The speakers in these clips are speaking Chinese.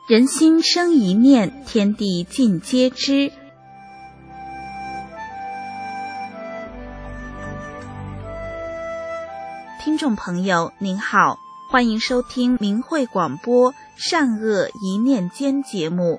人心生一念，天地尽皆知。听众朋友您好，欢迎收听明慧广播善恶一念间节目。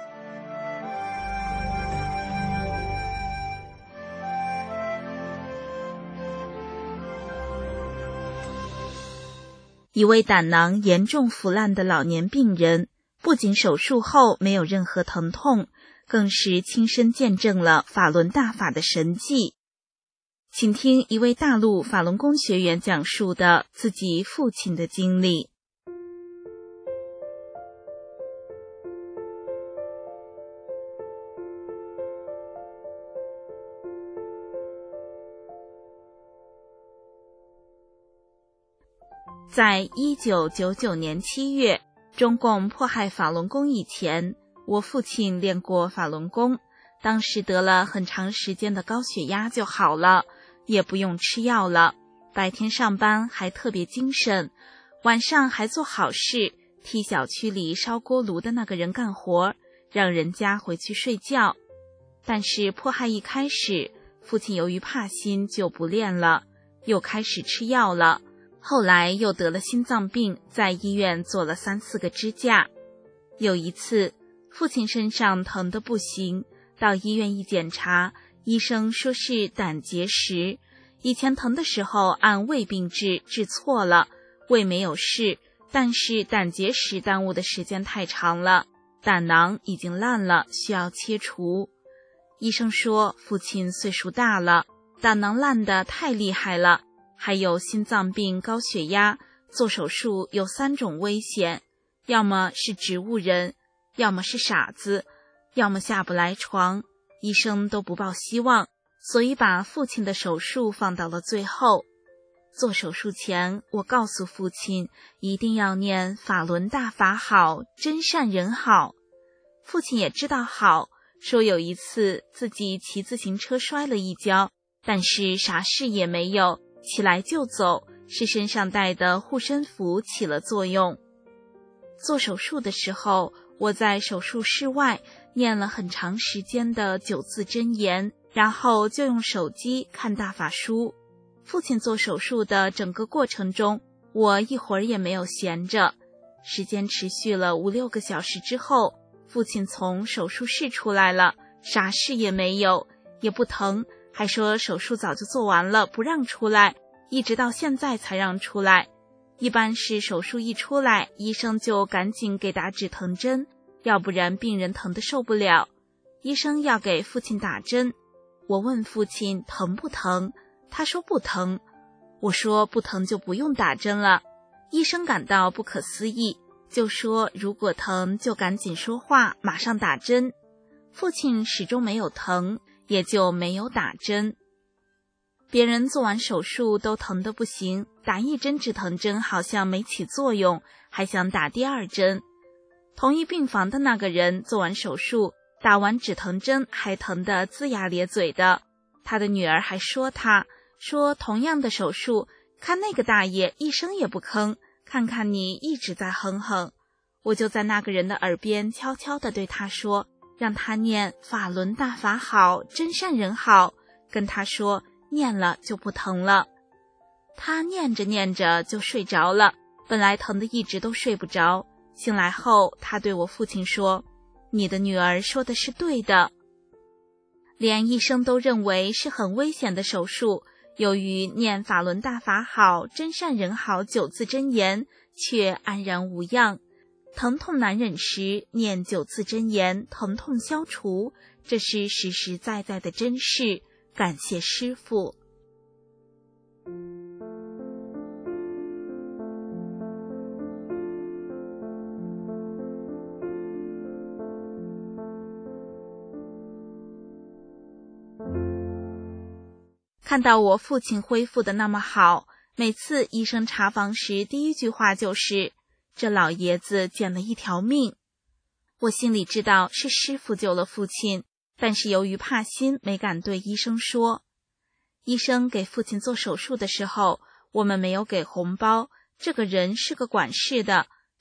一位胆囊严重腐烂的老年病人，不仅手术后没有任何疼痛，更是亲身见证了法轮大法的神迹。请听一位大陆法轮功学员讲述的自己父亲的经历。在1999年7月，中共迫害法轮功以前，我父亲练过法轮功，当时得了很长时间的高血压就好了，也不用吃药了，白天上班还特别精神，晚上还做好事，替小区里烧锅炉的那个人干活，让人家回去睡觉。但是迫害一开始，父亲由于怕心就不练了，又开始吃药了，后来又得了心脏病，在医院做了3-4个支架。有一次，父亲身上疼得不行，到医院一检查，医生说是胆结石。以前疼的时候按胃病治，治错了，胃没有事，但是胆结石耽误的时间太长了，胆囊已经烂了，需要切除。医生说父亲岁数大了，胆囊烂得太厉害了，还有心脏病、高血压，做手术有3种危险，要么是植物人，要么是傻子，要么下不来床，医生都不抱希望，所以把父亲的手术放到了最后。做手术前，我告诉父亲一定要念法轮大法好，真善人好。父亲也知道好，说有一次自己骑自行车摔了一跤，但是啥事也没有，起来就走，是身上带的护身符起了作用。做手术的时候，我在手术室外念了很长时间的9字真言，然后就用手机看大法书。父亲做手术的整个过程中，我一会儿也没有闲着。时间持续了5-6个小时之后，父亲从手术室出来了，啥事也没有，也不疼，还说手术早就做完了，不让出来，一直到现在才让出来。一般是手术一出来，医生就赶紧给打止疼针，要不然病人疼得受不了。医生要给父亲打针，我问父亲疼不疼，他说不疼。我说不疼就不用打针了。医生感到不可思议，就说如果疼就赶紧说话，马上打针。父亲始终没有疼，也就没有打针。别人做完手术都疼得不行，打1针止疼针好像没起作用，还想打第2针。同一病房的那个人做完手术，打完止疼针还疼得龇牙咧嘴的。他的女儿还说他，说同样的手术，看那个大爷一声也不吭，看看你一直在哼哼。我就在那个人的耳边悄悄地对他说，让他念法轮大法好，真善人好，跟他说念了就不疼了。他念着念着就睡着了，本来疼得一直都睡不着。醒来后，他对我父亲说，你的女儿说的是对的。连医生都认为是很危险的手术，由于念法轮大法好，真善人好9字真言，却安然无恙。疼痛难忍时，念9字真言，疼痛消除，这是实实在在的真事，感谢师父。看到我父亲恢复的那么好，每次医生查房时第一句话就是这老爷子捡了一条命。我心里知道是师父救了父亲，但是由于怕心，没敢对医生说。医生给父亲做手术的时候，我们没有给红包，这个人是个管事的，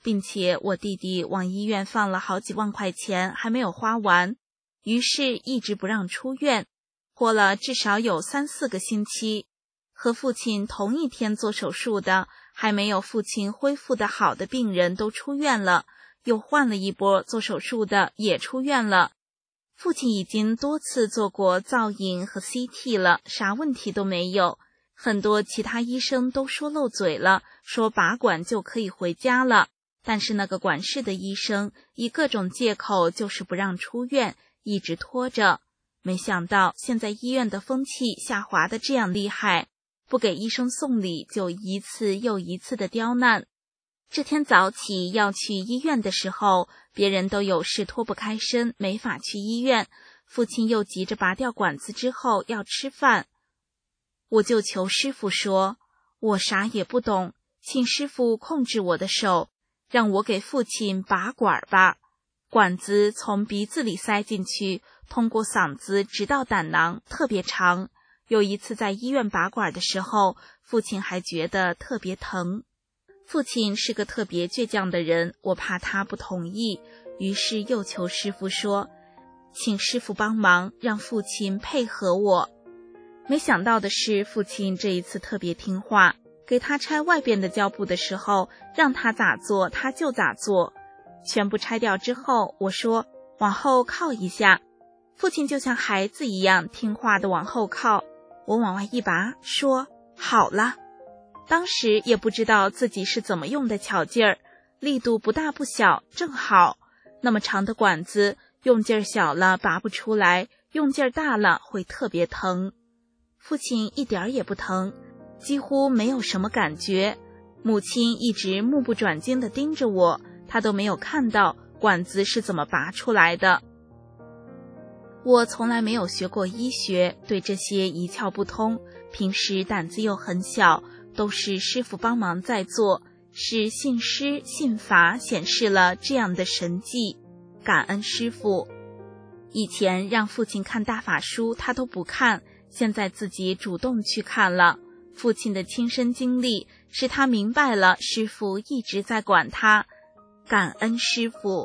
并且我弟弟往医院放了好几万块钱还没有花完，于是一直不让出院，拖了至少有3-4个星期。和父亲同一天做手术的，还没有父亲恢复得好的病人都出院了，又换了一波做手术的也出院了。父亲已经多次做过造影和 CT 了，啥问题都没有。很多其他医生都说漏嘴了，说拔管就可以回家了，但是那个管事的医生以各种借口就是不让出院，一直拖着。没想到现在医院的风气下滑得这样厉害，不给医生送礼就一次又一次的刁难。这天早起要去医院的时候，别人都有事脱不开身，没法去医院，父亲又急着拔掉管子之后要吃饭。我就求师傅说，我啥也不懂，请师傅控制我的手，让我给父亲拔管吧。管子从鼻子里塞进去，通过嗓子直到胆囊，特别长。有一次在医院拔管的时候，父亲还觉得特别疼。父亲是个特别倔强的人，我怕他不同意，于是又求师傅说，请师傅帮忙，让父亲配合我。没想到的是，父亲这一次特别听话，给他拆外边的胶布的时候，让他咋做他就咋做。全部拆掉之后，我说往后靠一下，父亲就像孩子一样听话的往后靠。我往外一拔，说好了。当时也不知道自己是怎么用的巧劲儿，力度不大不小，正好。那么长的管子，用劲儿小了拔不出来，用劲儿大了会特别疼。父亲一点也不疼，几乎没有什么感觉。母亲一直目不转睛地盯着我，她都没有看到管子是怎么拔出来的。我从来没有学过医学，对这些一窍不通，平时胆子又很小，都是师傅帮忙在做，是信师信法显示了这样的神迹，感恩师傅。以前让父亲看大法书他都不看，现在自己主动去看了。父亲的亲身经历使他明白了师傅一直在管他，感恩师傅。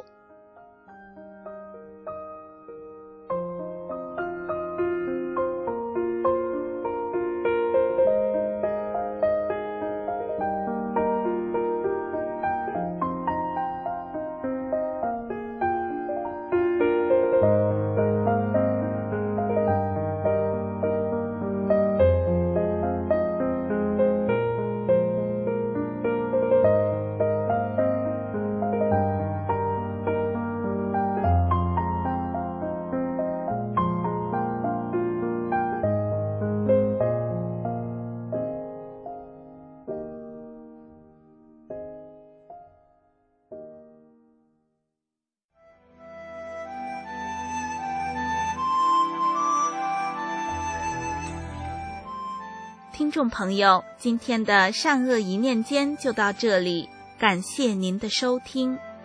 听众朋友，今天的善恶一念间就到这里，感谢您的收听。